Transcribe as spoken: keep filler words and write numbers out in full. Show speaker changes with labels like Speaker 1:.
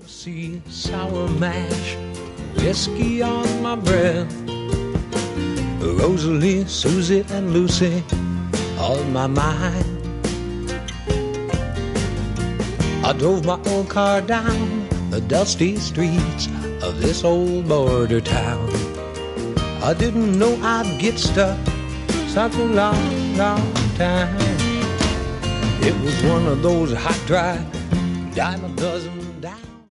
Speaker 1: See sour mash, whiskey on my breath. Rosalie, Susie, and Lucy on my mind. I drove my old car down the dusty streets of this old border town. I didn't know I'd get stuck such a long, long time. It was one of those hot, dry, dime a dozen down.